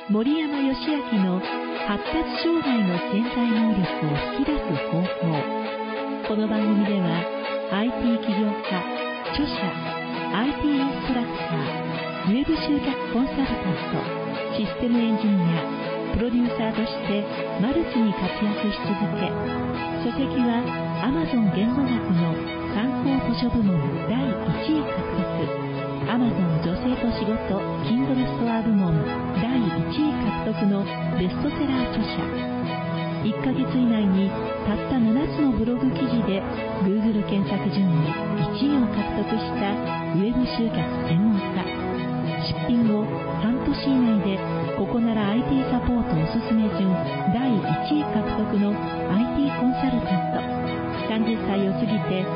森山義明の発達障害の潜在能力を引き出す方法。この番組では IT 起業家、著者、IT インストラクター、ウェブ集客コンサルタント、システムエンジニア、プロデューサーとしてマルチに活躍し続け、書籍は Amazon 言語学の参考図書部門第1位獲得、Amazon 女性と仕事 Kindle ストア部門第1位獲得のベストセラー著者。1ヶ月以内にたった7つのブログ記事で Google 検索順位1位を獲得したウェブ集客専門家。出品後半年以内でここなら IT サポートおすすめ順第1位獲得の IT コンサルタント。30歳を過ぎて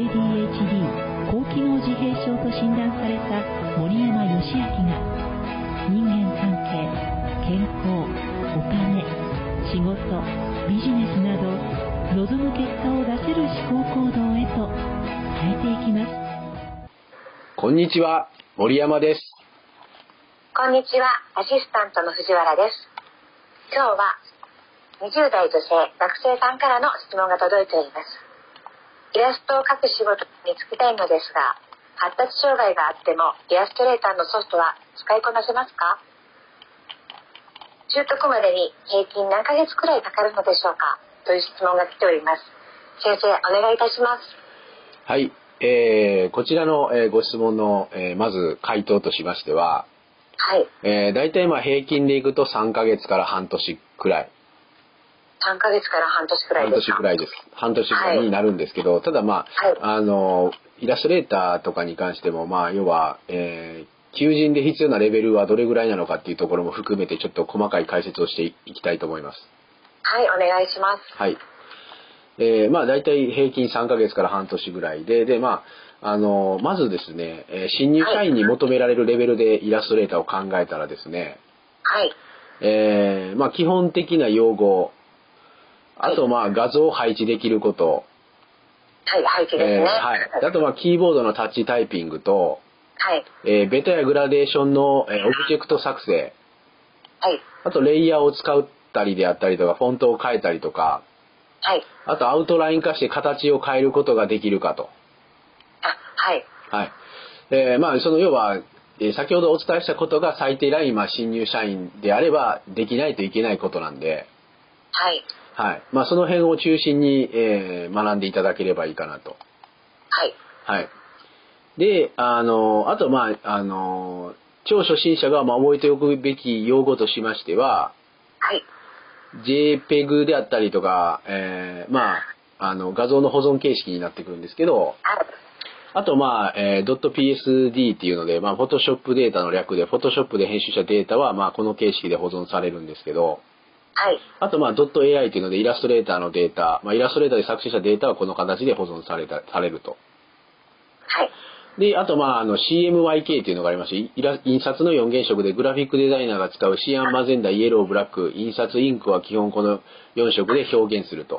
ADHD 高機能自閉症と診断された森山義明が人間関係、健康、お金、仕事、ビジネスなど望む結果を出せる思考行動へと変えていきます。 こんにちは、森山です。 こんにちは、アシスタントの藤原です。今日は20代女性学生さんからの質問が届いています。イラストを描く仕事に就きたいのですが、発達障害があってもイラストレーターのソフトは使いこなせますか？習得までに平均何ヶ月くらいかかるのでしょうか、という質問が来ております。先生、お願いいたします。 はい、こちらの、ご質問の、まず回答としましては、 はい。 だいたい平均でいくと3ヶ月から半年くらい。 3ヶ月から半年くらいですか？ 半年くらいです。半年くらいになるんですけど、はい、ただイラストレーターとかに関しても、要は、求人で必要なレベルはどれぐらいなのかっていうところも含めてちょっと細かい解説をしていきたいと思います。 はい、お願いします。 はい。だいたい平均3ヶ月から半年ぐらいで、まずですね、新入社員に求められるレベルでイラストレーターを考えたらですね、 はい。 基本的な用語、あと画像を配置できること、 はい、配置ですね。 はい。あとキーボードのタッチタイピングと、 はい。 ベタやグラデーションの、オブジェクト作成、 はい。 あとレイヤーを使ったりであったりとか、フォントを変えたりとか、 はい。 あとアウトライン化して形を変えることができるかと。 はい。 はい。要は、先ほどお伝えしたことが最低ライン、新入社員であればできないといけないことなんで、 はい。 はい。その辺を中心に、学んでいただければいいかなと。 はい。 はい。で、あと超初心者が覚えておくべき用語としましては、 はい。 JPEG であったりとか、画像の保存形式になってくるんですけど、あと.psd っていうので、Photoshop データの略で、Photoshop で編集したデータはこの形式で保存されるんですけど、 はい。 あと.ai っていうのでイラストレーターのデータ、イラストレーターで作成したデータはこの形で保存されると。 はい。 で、あとCMYK っていうのがありまして、印刷の4原色でグラフィックデザイナーが使うシアン、マゼンダ、イエロー、ブラック、印刷インクは基本この4色で表現すると。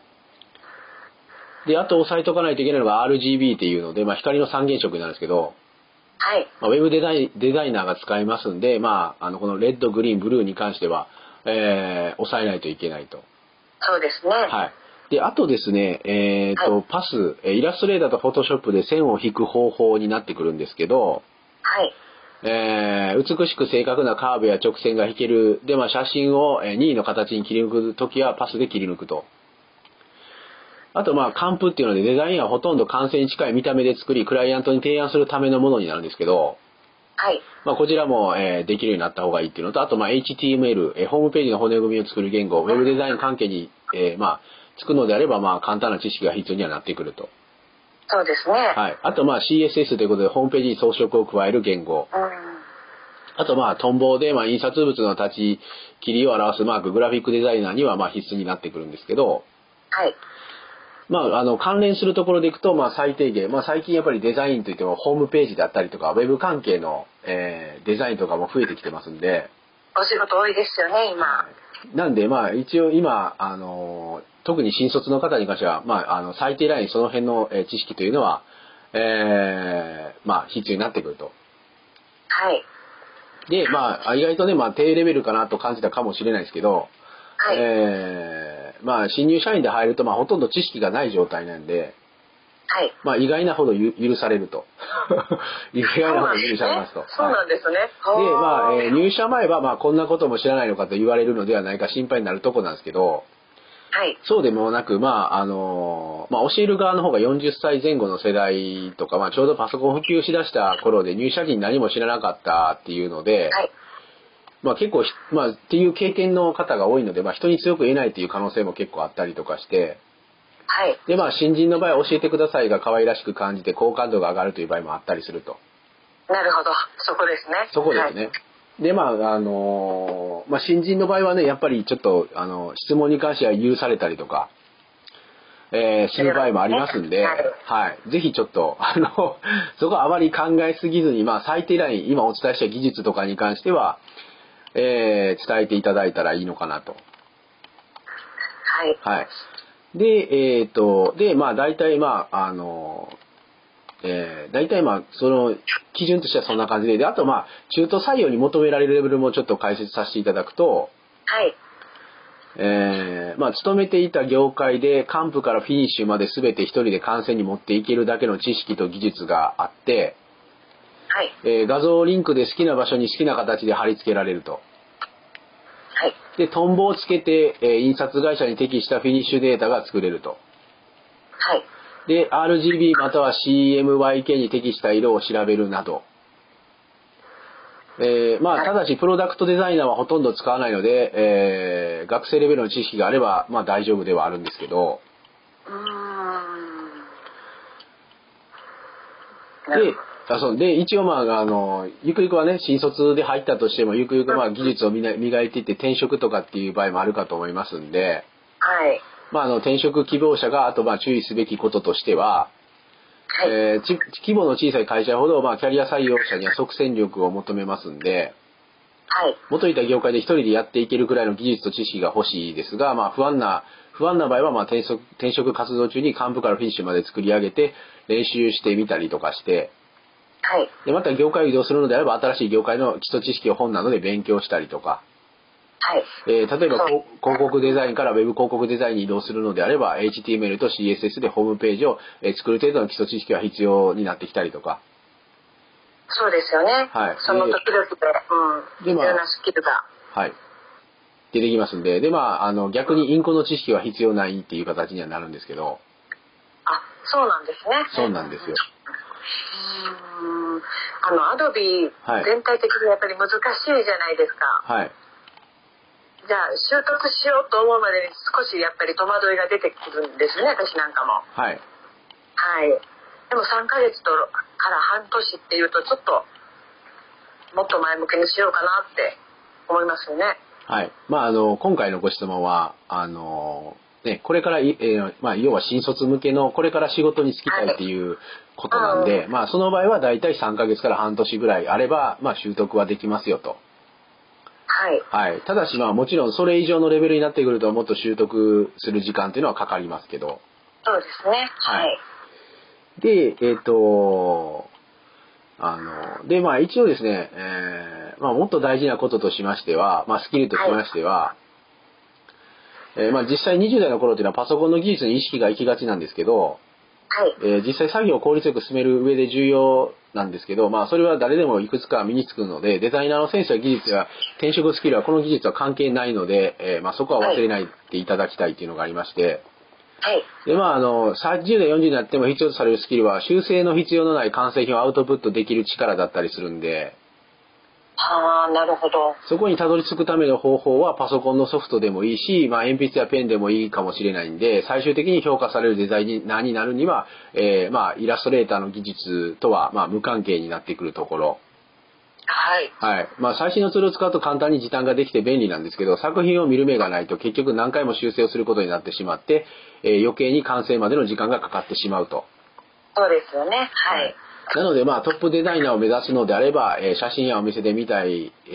で、あと押さえとかないといけないのが RGB っていうので、光の3原色になるんですけど、 はい。 ウェブデザイナーが使いますんで、このレッド、グリーン、ブルーに関しては、押さえないといけないと。 そうですね。 はい。で、あとですね、パス、イラストレーターとフォトショップで線を引く方法になってくるんですけど、 はい。 美しく正確なカーブや直線が引ける。で、写真を任意の形に切り抜くときはパスで切り抜くと。あと、カンプっていうのでデザインはほとんど完成に近い見た目で作り、クライアントに提案するためのものになるんですけど、 はい。 こちらも、できるようになった方がいいっていうのと、あと、HTML、ホームページの骨組みを作る言語、ウェブデザイン関係に、作るのであれば、簡単な知識が必要にはなってくると。 そうですね。 はい。あと、CSS ということで、ホームページに装飾を加える言語。あと、トンボで、印刷物の立ち切りを表すマーク、グラフィックデザイナーには、必須になってくるんですけど、 はい。 関連するところでいくと、最低限、最近やっぱりデザインといっても、ホームページだったりとか、ウェブ関係の、デザインとかも増えてきてますんで。 お仕事多いですよね、今。 なんで、一応今、特に新卒の方に関しては、最低ラインその辺の知識というのは、必要になってくると。 はい。 で、まあ、意外とね、まあ、低レベルかなと感じたかもしれないですけど、 はい。 まあ、新入社員で入ると、まあ、ほとんど知識がない状態なんで、 はい。 まあ、意外なほど許されると。意外なほど許されますと。 そうなんですね。 で、まあ、入社前は、まあ、こんなことも知らないのかと言われるのではないか心配になるとこなんですけど、 はい。 そうでもなく、まあ、まあ、教える側の方が40歳前後の世代とか、まあ、ちょうどパソコン普及しだした頃で入社時に何も知らなかったっていうので、 はい。 まあ、結構、まあ、っていう経験の方が多いので、まあ、人に強く言えないっていう可能性も結構あったりとかして、 はい。 で、まあ、新人の場合は教えてくださいが可愛らしく感じて好感度が上がるという場合もあったりすると。 なるほど。そこですね。 そこですね。はい、で、まあ、まあ、新人の場合はね、やっぱりちょっと、質問に関しては許されたりとか、する場合もありますんで、はい。ぜひちょっと、そこはあまり考えすぎずに、まあ、最低ライン、今お伝えした技術とかに関しては、伝えていただいたらいいのかなと。 はい。 はい。で、で、まあ、大体、まあ、大体まあ、その、基準としてはそんな感じで、で、あとまあ、中途採用に求められるレベルもちょっと解説させていただくと、 はい。 まあ、勤めていた業界で、幹部からフィニッシュまで全て一人で完成に持っていけるだけの知識と技術があって、 はい。 画像リンクで好きな場所に好きな形で貼り付けられると。 はい。 で、トンボをつけて、印刷会社に適したフィニッシュデータが作れると。 はい。 で、RGB または CMYK に適した色を調べるなど。まあ、ただし、プロダクトデザイナーはほとんど使わないので、学生レベルの知識があれば、まあ大丈夫ではあるんですけど。で、一応まあ、ゆくゆくはね、新卒で入ったとしても、ゆくゆくまあ技術を磨いていって転職とかっていう場合もあるかと思いますんで、 はい。 まあ、転職希望者が、あとまあ注意すべきこととしては、 はい。 規模の小さい会社ほど、まあ、キャリア採用者には即戦力を求めますんで、 はい。 元いた業界で一人でやっていけるくらいの技術と知識が欲しいですが、まあ、不安な場合は、まあ、転職活動中に幹部からフィニッシュまで作り上げて、練習してみたりとかして、 はい。 で、また業界を移動するのであれば、新しい業界の基礎知識を本などで勉強したりとか、 はい。 例えば広告デザインから Web 広告デザインに移動するのであれば HTML と CSS でホームページを作る程度の基礎知識が必要になってきたりとか。 そうですよね。 はい。 その時々で、必要なスキルが。 はい。出てきますんで、で、まあ、逆にインコの知識は必要ないっていう形にはなるんですけど。 あ、そうなんですね。 そうなんですよ。 アドビ全体的にやっぱり難しいじゃないですか。はい。じゃあ習得しようと思うまでに少しやっぱり戸惑いが出てくるんですね、私なんかも。はい。はい。でも3ヶ月から半年っていうとちょっともっと前向きにしようかなって思いますよね。はい。 まあ今回のご質問はね、これから、まあ要は新卒向けのこれから仕事に就きたいっていうことなんで、まあその場合はだいたい3ヶ月から半年ぐらいあればまあ習得はできますよと。はい。はい。ただしまあもちろんそれ以上のレベルになってくるともっと習得する時間っていうのはかかりますけど。 そうですね。はい。 で、で、まあ一応ですね、まあもっと大事なこととしましては、まあスキルとしましては、まあ実際20代の頃っていうのはパソコンの技術に意識が行きがちなんですけど、はい。実際作業を効率よく進める上で重要なんですけど、まあそれは誰でもいくつか身につくので、デザイナーのセンスや技術や転職スキルはこの技術は関係ないので、まあそこは忘れないでいただきたいっていうのがありまして、はい。で、まあ30代、40になっても必要とされるスキルは修正の必要のない完成品をアウトプットできる力だったりするんで、 はあ、なるほど。 そこにたどり着くための方法はパソコンのソフトでもいいし、まあ鉛筆やペンでもいいかもしれないんで、最終的に評価されるデザイナーになるには、まあイラストレーターの技術とはまあ無関係になってくるところ。はい。はい。まあ最新のツールを使うと簡単に時短ができて便利なんですけど、作品を見る目がないと結局何回も修正をすることになってしまって、余計に完成までの時間がかかってしまうと。 そうですよね。はい。 なのでまあトップデザイナーを目指すのであれば、写真やお店で見た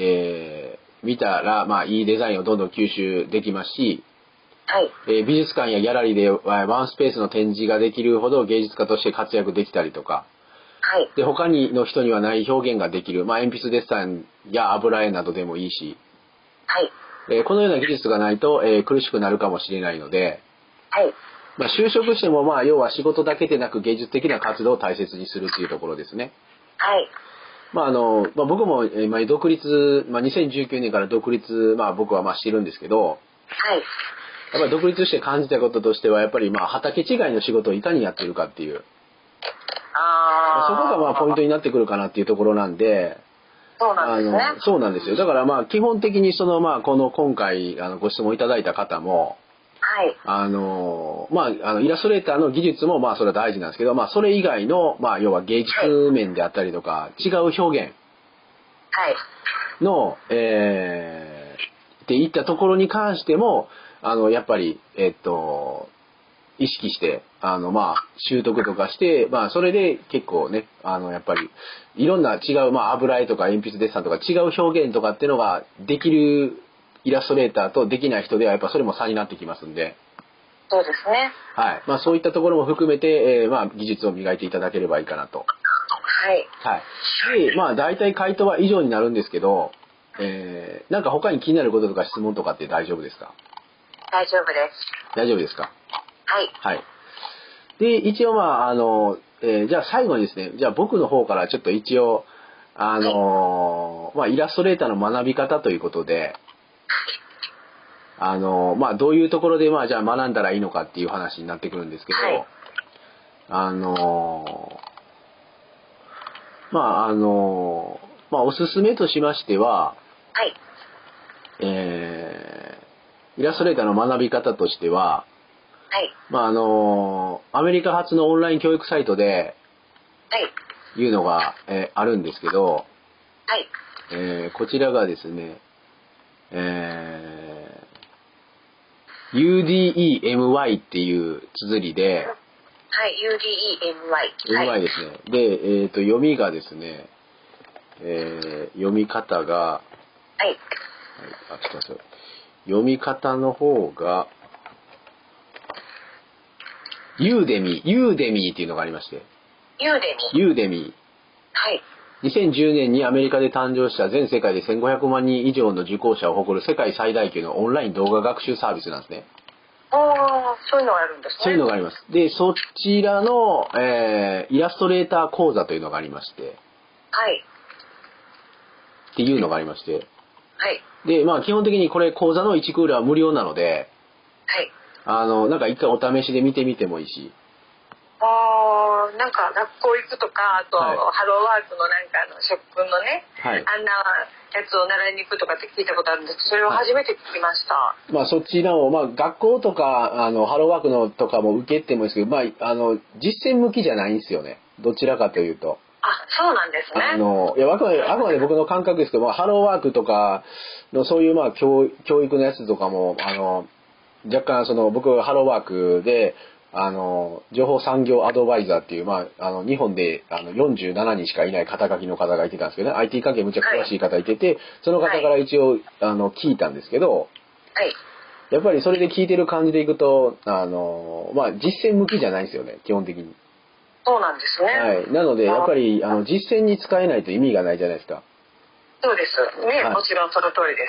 らまあいいデザインをどんどん吸収できますし、はい。美術館やギャラリーでワンスペースの展示ができるほど芸術家として活躍できたりとか、 はい。 で、他の人にはない表現ができる、まあ、鉛筆デッサンや油絵などでもいいし、 はい。 このような技術がないと、苦しくなるかもしれないので、 はい。 まあ、就職しても、まあ、要は仕事だけでなく芸術的な活動を大切にするというところですね。 はい。 まあ、まあ、僕も、今独立、まあ、2019年から独立、まあ、僕はまあしてるんですけど、 はい。 やっぱり独立して感じたこととしては、やっぱりまあ、畑違いの仕事をいかにやってるかっていう、まあ、そこがまあ、ポイントになってくるかなっていうところなんで、 そうなんですね。 そうなんですよ。だからまあ、基本的にまあ、今回、ご質問いただいた方も、 はい。 まあ、イラストレーターの技術もまあ、それは大事なんですけど、まあ、それ以外の、まあ、要は芸術面であったりとか、違う表現はい。 の、っていったところに関しても、やっぱり、意識して、まあ、習得とかして、まあ、それで結構ね、やっぱり、いろんな違う、まあ、油絵とか鉛筆デッサンとか違う表現とかっていうのができるイラストレーターとできない人では、やっぱそれも差になってきますんで、 そうですね。 はい。まあ、そういったところも含めて、まあ、技術を磨いていただければいいかなと。 はい。 はい。で、まあ、大体回答は以上になるんですけど、なんか他に気になることとか質問とかって大丈夫ですか？ 大丈夫です。 大丈夫ですか？ はい。 はい。で、一応まあ、じゃあ最後にですね、じゃあ僕の方からちょっと一応、まあ、イラストレーターの学び方ということで、まあ、どういうところで、まあ、じゃあ学んだらいいのかっていう話になってくるんですけど、 はい。 まあ、まあ、おすすめとしましては、 はい。 イラストレーターの学び方としては、 はい。 まあ、アメリカ発のオンライン教育サイトで、 はい。 いうのが、あるんですけど、 はい。 こちらがですね、UDEMY っていう綴りで、 はい。UDEMY。 MY ですね。で、読みがですね、読み方が、 はい。 あ、ちょっと待って、読み方の方が、ユーデミーっていうのがありまして。 ユーデミ。 ユーデミー。 はい。 2010年にアメリカで誕生した全世界で1500万人以上の受講者を誇る世界最大級のオンライン動画学習サービスなんですね。 そういうのがあるんですね。 そういうのがあります。で、そちらの、イラストレーター講座というのがありまして。 はい。 っていうのがありまして。 はい。 で、まあ基本的にこれ講座の1クールは無料なので、 はい。 なんか一回お試しで見てみてもいいし。 なんか学校行くとか、あと、 はい、 ハローワークのなんか職訓のね、 はい、 あんなやつを習いに行くとかって聞いたことあるんですけど、それを初めて聞きました。はい、 まあそちらを、まあ学校とか、ハローワークのとかも受けてもいいですけど、まあ、実践向きじゃないんですよね。どちらかというと。 そうなんですね。 いや、あくまで僕の感覚ですけど、まあ、ハローワークとかのそういうまあ教育のやつとかも、若干僕ハローワークで、情報産業アドバイザーっていう、まあ、日本で47人しかいない肩書きの方がいてたんですけどね、IT 関係むちゃ詳しい方いてて、はい、その方から一応、聞いたんですけど、 はい、 やっぱりそれで聞いてる感じでいくと、まあ、実践向きじゃないんですよね、基本的に。 そうなんですね。 はい。なので、やっぱり、実践に使えないと意味がないじゃないですか。 そうですね、はい、もちろんその通りです。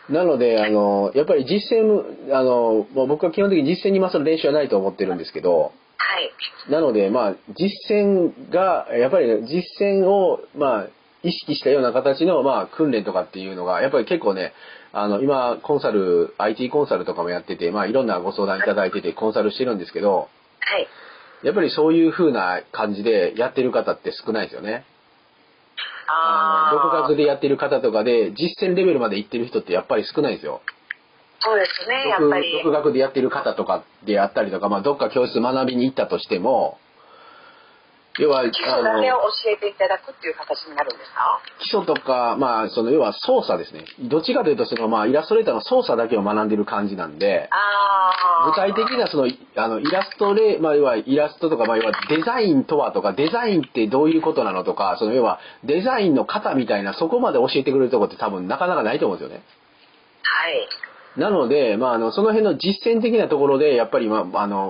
なので、 やっぱり実践、僕は基本的に実践に勝る練習はないと思ってるんですけど、 はい。 なので、まあ、実践が、やっぱり、ね、実践を、まあ、意識したような形の、まあ、訓練とかっていうのが、やっぱり結構ね、今、IT コンサルとかもやってて、まあ、いろんなご相談いただいてて、コンサルしてるんですけど、 はい。 やっぱりそういう風な感じでやってる方って少ないですよね。独学でやってる方とかで実践レベルまで行ってる人ってやっぱり少ないですよ。 そうですね、やっぱり。 独学でやってる方とかであったりとか、まあ、どっか教室学びに行ったとしても、要は、 基礎だけを教えていただくっていう形になるんですか？ 基礎とか、まあ、要は操作ですね。どっちかというと、まあ、イラストレーターの操作だけを学んでる感じなんで、具体的なイラストまあ、要はイラストとか、まあ、要はデザインとはとか、デザインってどういうことなのとか、要はデザインの型みたいな、そこまで教えてくれるところって多分なかなかないと思うんですよね。 はい。 なので、まあ、その辺の実践的なところで、やっぱり、まあ、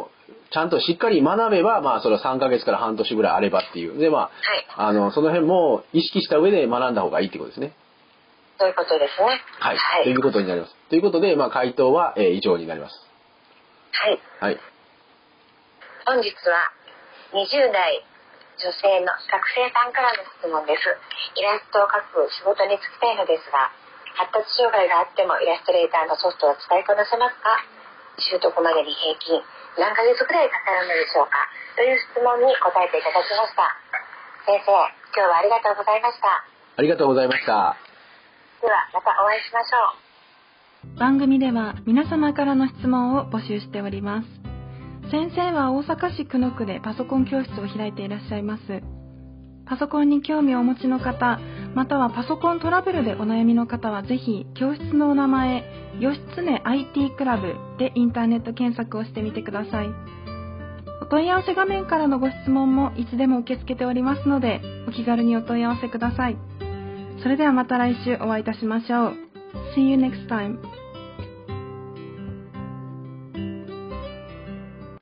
ちゃんとしっかり学べば、まあ、それは3ヶ月から半年ぐらいあればっていう。で、まあ、 はい。 その辺も意識した上で学んだ方がいいってことですね。 そういうことですね。 はい。 はい。 ということになります。ということで、まあ、回答は、以上になります。 はい。 はい。 本日は20代女性の学生さんからの質問です。イラストを描く仕事に就きたいのですが、発達障害があってもイラストレーターのソフトは使いこなせますか？習得までに平均何ヶ月くらいかかるのでしょうか？という質問に答えていただきました。先生、今日はありがとうございました。 ありがとうございました。 ではまたお会いしましょう。 番組では皆様からの質問を募集しております。先生は大阪市久野区でパソコン教室を開いていらっしゃいます。パソコンに興味をお持ちの方、またはパソコントラブルでお悩みの方はぜひ教室のお名前、義経 IT クラブでインターネット検索をしてみてください。お問い合わせ画面からのご質問もいつでも受け付けておりますので、お気軽にお問い合わせください。それではまた来週お会いいたしましょう。See you next time.